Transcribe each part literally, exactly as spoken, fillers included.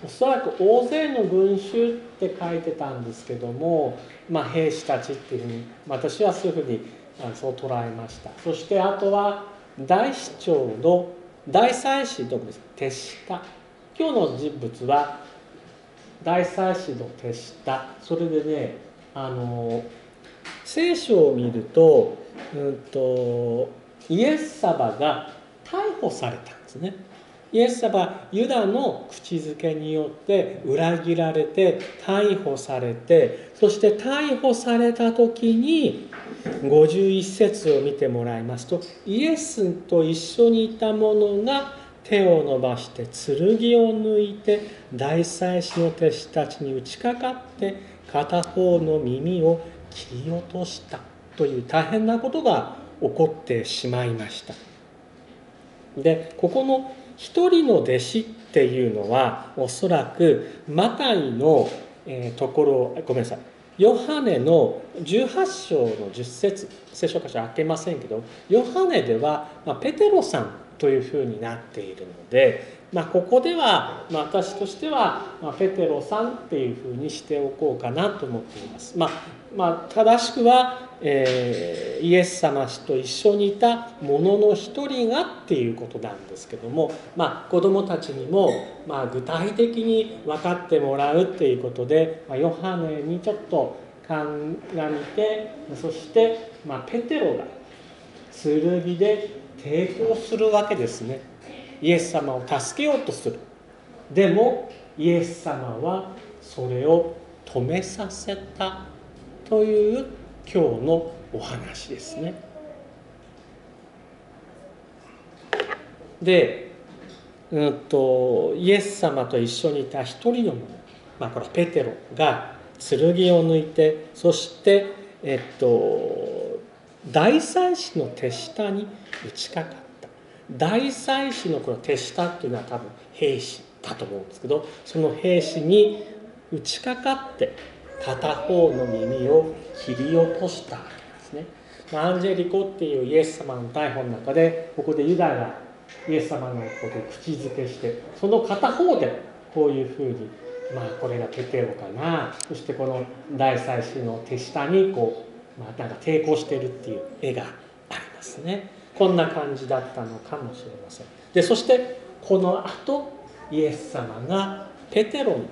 おそらく大勢の群衆って書いてたんですけども、まあ、兵士たちっていうふうに私はそういうふうにそう捉えました。そしてあとは大司長の大祭司の手下、今日の人物は大祭司の手下。それでね、あの聖書を見ると、うんとイエス様が逮捕されたんですね。イエス様はユダの口づけによって裏切られて逮捕されて、そして逮捕された時にごじゅういち節を見てもらいますと、イエスと一緒にいた者が手を伸ばして剣を抜いて大祭司の弟子たちに打ちかかって片方の耳を切り落としたという大変なことが起こってしまいました。で、ここの一人の弟子っていうのはおそらくマタイの、えー、ところごめんなさいヨハネのじゅうはち章のじゅっ節、聖書箇所開けませんけど、ヨハネでは、まあ、ペテロさんというふうになっているので、まあ、ここでは、まあ、私としては、まあ、ペテロさんっていうふうにしておこうかなと思っています。まあ、まあ、正しくは、えー、イエス様と一緒にいた者の一人がっていうことなんですけども、まあ、子どもたちにも、まあ、具体的に分かってもらうっていうことで、まあ、ヨハネにちょっと鑑みて、そして、まあ、ペテロが剣で抵抗するわけですね。イエス様を助けようとする。でもイエス様はそれを止めさせたという今日のお話ですね。で、うんと、イエス様と一緒にいた一人の者、まあ、これペテロが剣を抜いて、そしてえっと大祭司の手下に打ちかかった。大祭司のこの手下っていうのは多分兵士だと思うんですけど、その兵士に打ちかかって片方の耳を切り落としたわけですね。アンジェリコっていうイエス様の逮捕の中で、ここでユダがイエス様のことを口づけして、その片方でこういうふうに、まあこれがペテロかな、そしてこの大祭司の手下にこう、まあ、なんか抵抗してるっていう絵がありますね。こんな感じだったのかもしれません。で、そしてこの後イエス様がペテロに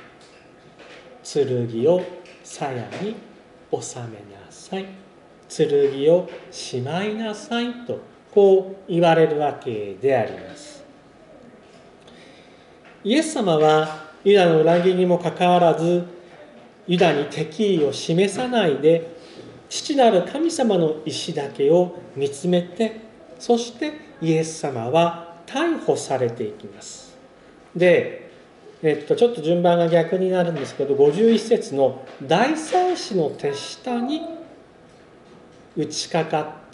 剣を鞘に収めなさい、剣をしまいなさいとこう言われるわけであります。イエス様はユダの裏切りにもかかわらず、ユダに敵意を示さないで、父なる神様の意志だけを見つめて、そしてイエス様は逮捕されていきます。で、えっと、ちょっと順番が逆になるんですけど、ごじゅういち節の大祭司の手下に打ちかかって、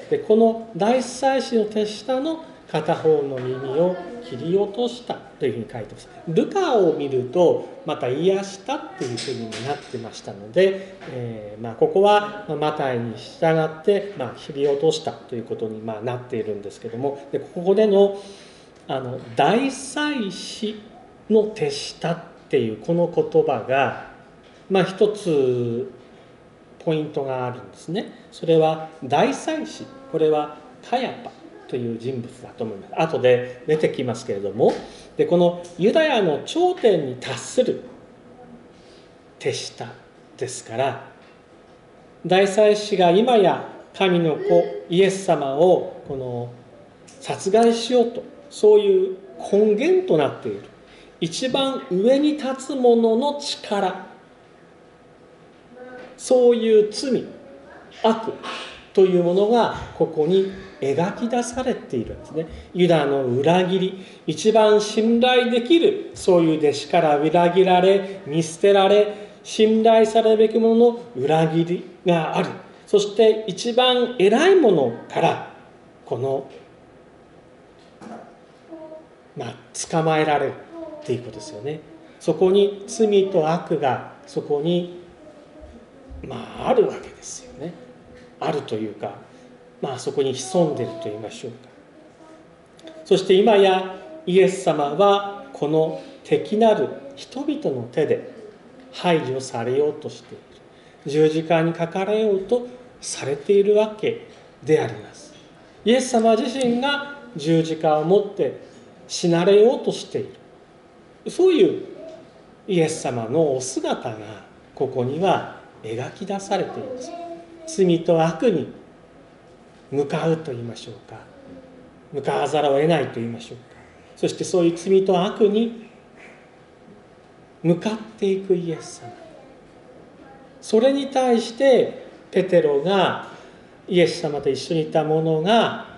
でこの大祭司の手下の片方の耳を切り落としたというふうに書いてます。ルカを見るとまた癒したっていうふうにもなってましたので、えーまあ、ここはマタイに従って、まあ、切り落としたということにまあなっているんですけども、でここでのあの大祭司の手下っていうこの言葉が、まあ、一つポイントがあるんですね。それは大祭司、これはカヤパという人物だと思います。後で出てきますけれども、でこのユダヤの頂点に達する手下ですから、大祭司が今や神の子イエス様をこの殺害しようと、そういう根源となっている一番上に立つ者の力、そういう罪、悪というものがここに描き出されているんですね。ユダの裏切り、一番信頼できるそういう弟子から裏切られ、見捨てられ、信頼されるべきものの裏切りがある。そして一番偉いものからこのまあ捕まえられるっていうことですよね。そこに罪と悪がそこにまああるわけですよね。あるというか、まあそこに潜んでいると言いましょうか。そして今やイエス様はこの敵なる人々の手で排除されようとしている。十字架にかかれようとされているわけであります。イエス様自身が十字架を持って死なれようとしている。そういうイエス様のお姿がここには描き出されています。罪と悪に向かうと言いましょうか、向かわざるを得ないと言いましょうか、そしてそういう罪と悪に向かっていくイエス様、それに対してペテロがイエス様と一緒にいた者が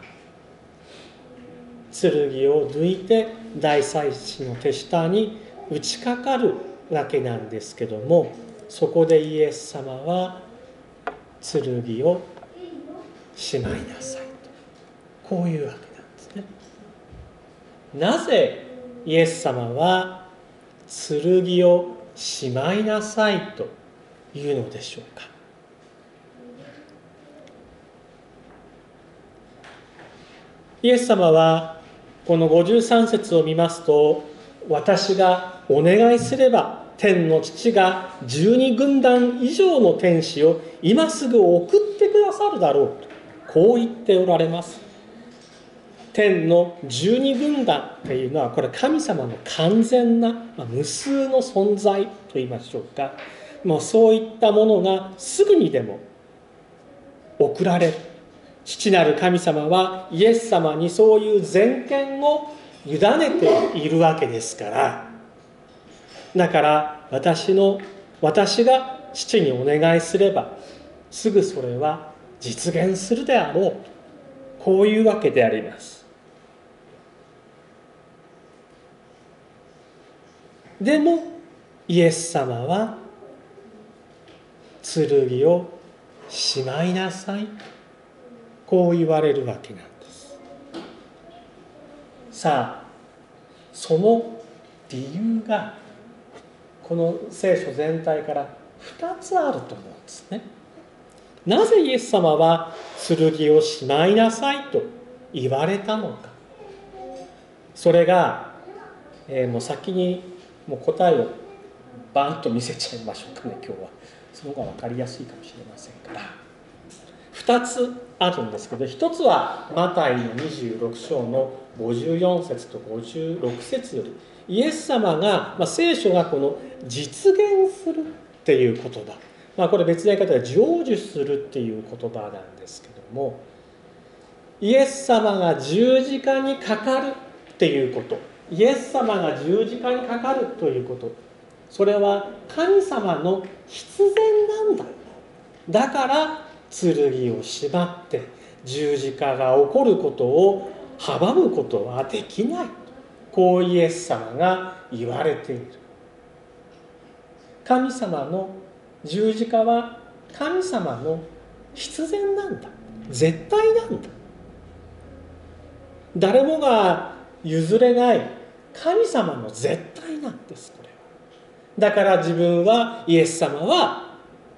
剣を抜いて大祭司の手下に打ちかかるわけなんですけども、そこでイエス様は剣をしまいなさいと、こういうわけなんですね。なぜイエス様は剣をしまいなさいというのでしょうか。イエス様はこのごじゅうさん節を見ますと、私がお願いすれば天の父がじゅうに軍団以上の天使を今すぐ送ってくださるだろうと、こう言っておられます。天のじゅうに軍団というのは、これ神様の完全な、まあ、無数の存在と言いましょうか、もうそういったものがすぐにでも送られる。父なる神様はイエス様にそういう全権を委ねているわけですから、だから私の私が父にお願いすればすぐそれは実現するであろう、こういうわけであります。でもイエス様は剣をしまいなさい、こう言われるわけなんです。さあ、その理由がこの聖書全体からふたつあると思うんですね。なぜイエス様は剣をしまいなさいと言われたのか。それが、えー、もう先にもう答えをバーンと見せちゃいましょうかね、今日は。その方が分かりやすいかもしれませんから。ふたつあるんですけど、ひとつはマタイのにじゅうろく章のごじゅうよん節とごじゅうろく節より、イエス様が、まあ、聖書がこの実現するっていう言葉、まあ、これ別の言い方で成就するっていう言葉なんですけども、イエス様が十字架にかかるっていうこと、イエス様が十字架にかかるということ、それは神様の必然なんだ。だから剣を縛って十字架が起こることを阻むことはできない、こうイエス様が言われている。神様の十字架は神様の必然なんだ、絶対なんだ。誰もが譲れない神様の絶対なんです、これは。だから自分は、イエス様は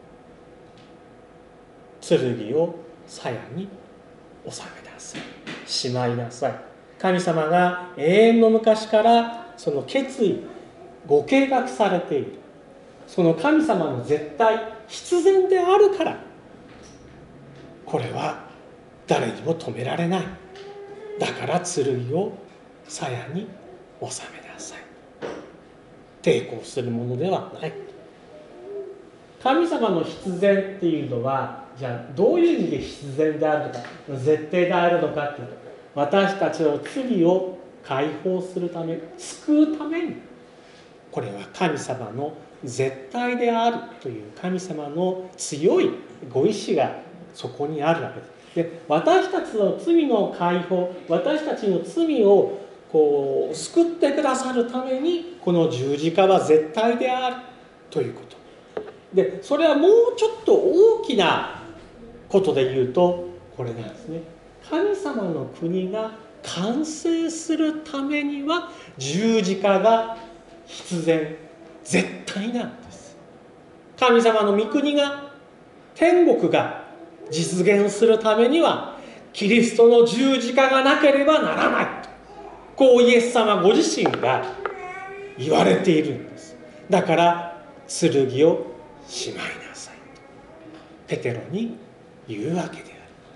剣を鞘に収めなさい、しまいなさい。神様が永遠の昔からその決意、ご計画されている、その神様の絶対必然であるから、これは誰にも止められない。だから剣を鞘に収めなさい。抵抗するものではない。神様の必然っていうのは、じゃあどういう意味で必然であるのか、絶対であるのかっていうと、私たちの罪を解放するため、救うために、これは神様の絶対であるという神様の強いご意志がそこにあるわけです。で、私たちの罪の解放、私たちの罪をこう救ってくださるために、この十字架は絶対であるということ。で、それはもうちょっと大きなことで言うと、これなんですね。神様の国が完成するためには、十字架が必然、絶対なんです。神様の御国が、天国が実現するためには、キリストの十字架がなければならない。こうイエス様ご自身が言われているんです。だから剣をしまいなさいとペテロに言うわけであります。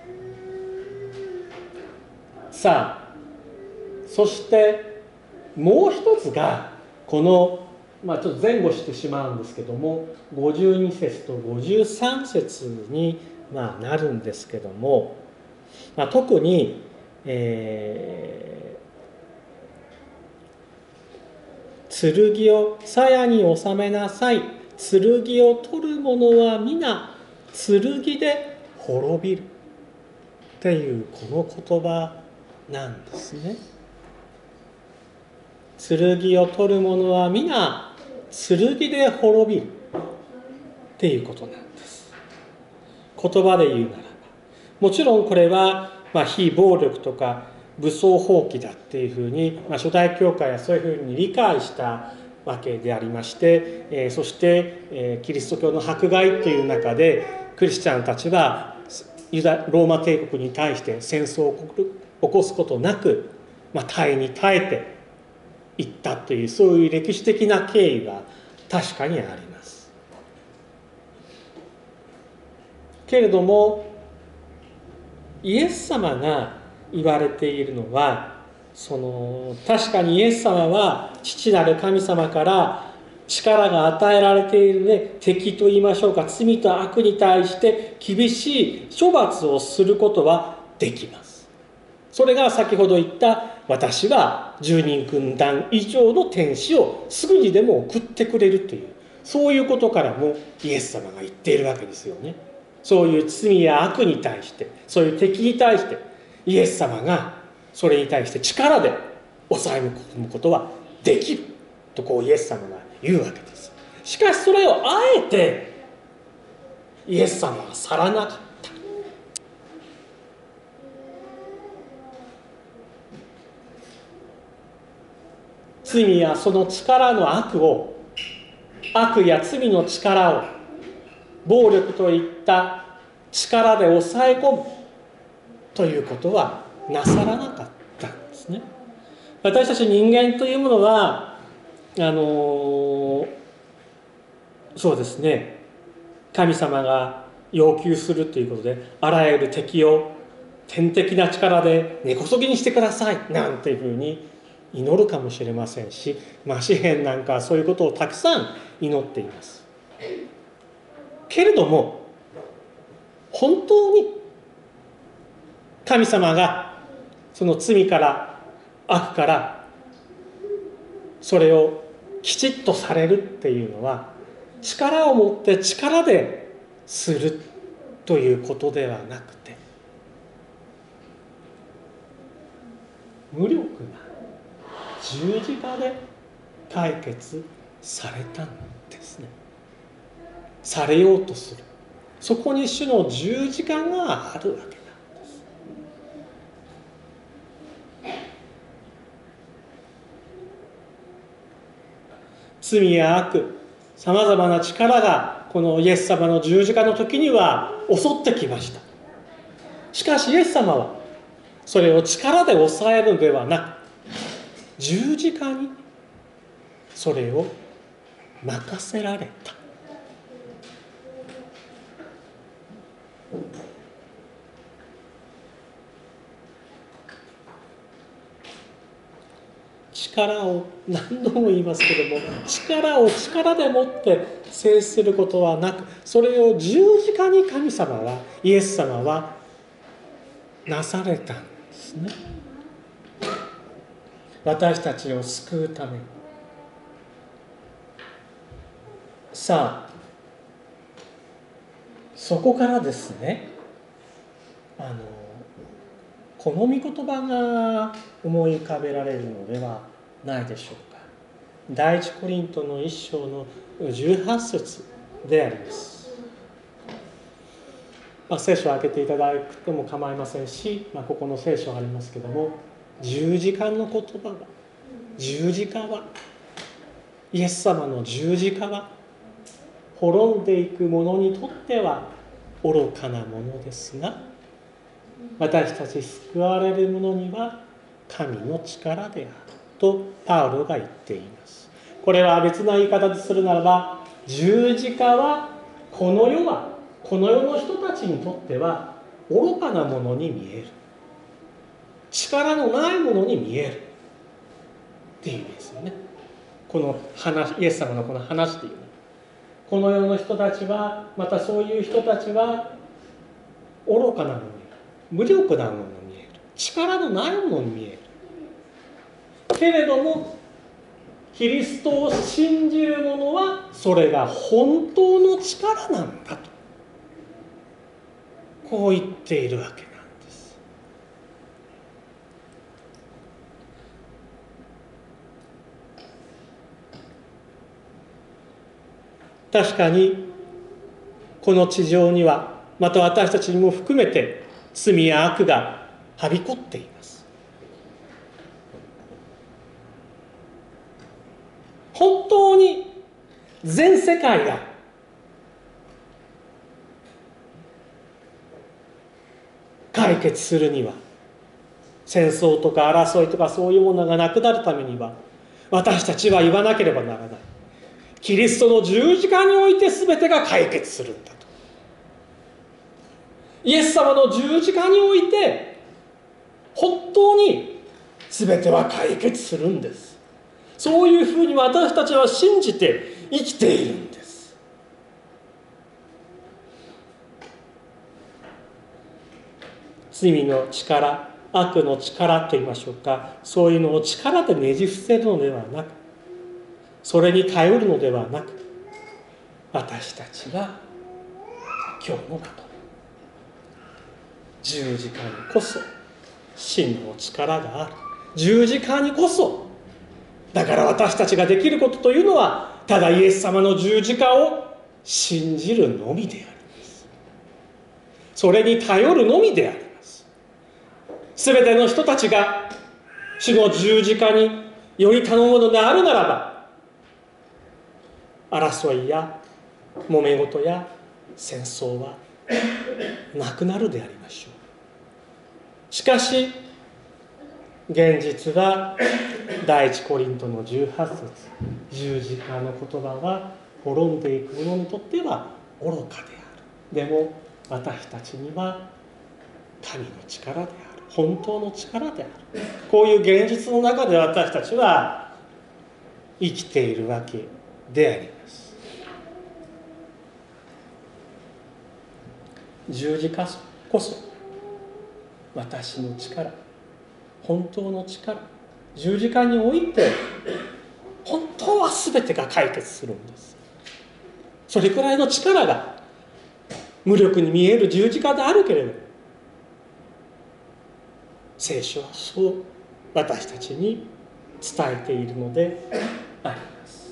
さあ、そしてもう一つがこの、まあ、ちょっと前後してしまうんですけどもごじゅうに節とごじゅうさん節にまあなるんですけども、まあ、特に、えー、剣を鞘に収めなさい、剣を取る者は皆剣で滅びるっていうこの言葉なんですね。剣を取る者は皆剣で滅びるっていうことなんです。言葉で言うならば、もちろんこれは、まあ、非暴力とか武装蜂起だっていうふうに、まあ、初代教会はそういうふうに理解したわけでありまして、えー、そして、えー、キリスト教の迫害という中でクリスチャンたちはユダローマ帝国に対して戦争を起こすことなく、まあ、耐えに耐えていったというそういう歴史的な経緯は確かにあります。けれどもイエス様が言われているのは、その確かにイエス様は父なる神様から力が与えられているので、敵と言いましょうか、罪と悪に対して厳しい処罰をすることはできます。それが先ほど言った私は十人軍団以上の天使をすぐにでも送ってくれるという、そういうことからもイエス様が言っているわけですよね。そういう罪や悪に対して、そういう敵に対してイエス様がそれに対して力で抑え込むことはできるとこうイエス様が言うわけです。しかしそれをあえてイエス様は去らなかった。罪やその力の悪を、悪や罪の力を暴力といった力で抑え込むということはなさらなかったんですね。私たち人間というものはあのそうですね、神様が要求するということであらゆる敵を天的な力で根こそぎにしてくださいなんていうふうに祈るかもしれませんし、まあ、詩篇なんかそういうことをたくさん祈っています。けれども本当に神様がその罪から悪からそれをきちっとされるっていうのは力を持って力でするということではなくて、無力な十字架で解決されたんですね。されようとする、そこに主の十字架があるわけなんです。罪や悪、さまざまな力がこのイエス様の十字架の時には襲ってきました。しかしイエス様はそれを力で抑えるのではなく、十字架にそれを任せられた。力を何度も言いますけども、力を力でもって制することはなく、それを十字架に神様は、イエス様はなされたんですね。私たちを救うために。さあ、そこからですね、あのこの御言葉が思い浮かべられるのではないでしょうか。第一コリントの一章のじゅうはち節であります。まあ、聖書を開けていただくても構いませんし、まあ、ここの聖書がありますけども、十字架の言葉は、十字架は、イエス様の十字架は滅んでいく者にとっては愚かなものですが、私たち救われる者には神の力であるとパウロが言っています。これは別な言い方でするならば、十字架はこの世はこの世の人たちにとっては愚かなものに見える、力のないものに見えるっていう意味ですよね。この話、イエス様のこの話っていうのは、この世の人たちは、またそういう人たちは愚かなものに、無力なものに見える、力のないものに見えるけれども、キリストを信じる者はそれが本当の力なんだと、こう言っているわけなんです。確かにこの地上には、また私たちにも含めて罪や悪がはびこっています。本当に全世界が解決するには、戦争とか争いとかそういうものがなくなるためには、私たちは言わなければならない。キリストの十字架において全てが解決するんだと。イエス様の十字架において本当に全ては解決するんです。そういうふうに私たちは信じて生きているんです。罪の力、悪の力と言いましょうか、そういうのを力でねじ伏せるのではなく、それに頼るのではなく、私たちが今日のこと、十字架にこそ真の力がある。十字架にこそ、だから私たちができることというのは、ただイエス様の十字架を信じるのみであります。それに頼るのみであります。すべての人たちが主の十字架により頼むのであるならば、争いや揉め事や戦争はなくなるでありましょう。しかし現実は第一コリントのじゅうはち節、十字架の言葉は滅んでいく者にとっては愚かである。でも私たちには神の力である、本当の力である。こういう現実の中で私たちは生きているわけであります。十字架こそ私の力、本当の力、十字架において本当は全てが解決するんです。それくらいの力が無力に見える十字架であるけれど、聖書はそう私たちに伝えているのであり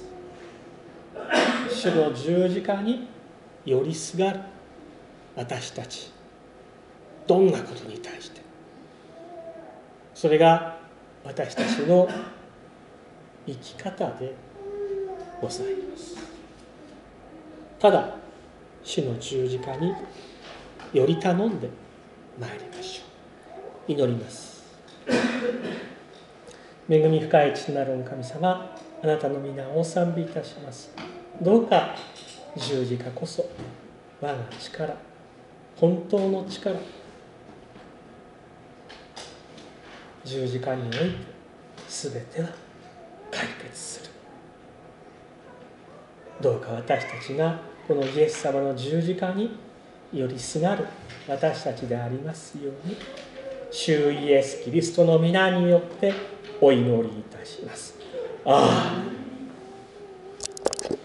ます。主の十字架に寄りすがる私たち、どんなことに対して、それが私たちの生き方でございます。ただ主の十字架により頼んでまいりましょう。祈ります。恵み深い父なるお神様、あなたの皆をお賛美いたします。どうか十字架こそ我が力、本当の力、十字架において全ては解決する。どうか私たちがこのイエス様の十字架に寄りすがる私たちでありますように、主イエスキリストの皆によってお祈りいたします。アーメン。